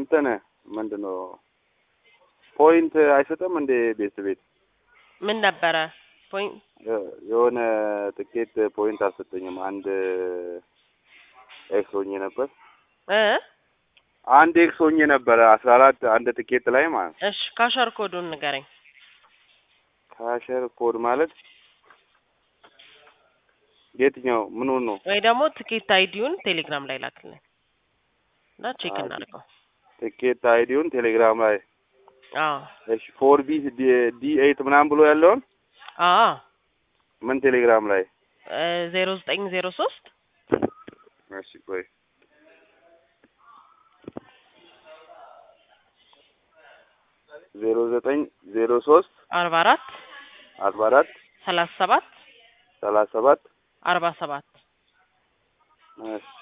እንትን ምንድነው ፖይንት አይሰጥም እንደ ቤት ምን ነበረ ፖይንት የሆነ ትኬት ፖይንት አልሰጠኝም። አንድ ኤክስ ሆኜ ነበር አንድ ኤክስ ሆኜ ነበር 14 አንድ ትኬት ላይ ማለት። እሺ ካሸር ኮዱን ንገረኝ። ካሸር ኮድ ማለት የትኛው ምን ነው? ወይ ደግሞ ትኬት አይዲውን ቴሌግራም ላይ ላክልኝ እና ቼክ እናድርገው። ትኬት አይዲውን ቴሌግራም ላይ አዎ እሺ 4B D8 ምናምን ብሎ ያለውን ምን ቴሌግራም ላይ 0903 እሺ ቆይ 0903 44 37 37 47 እሺ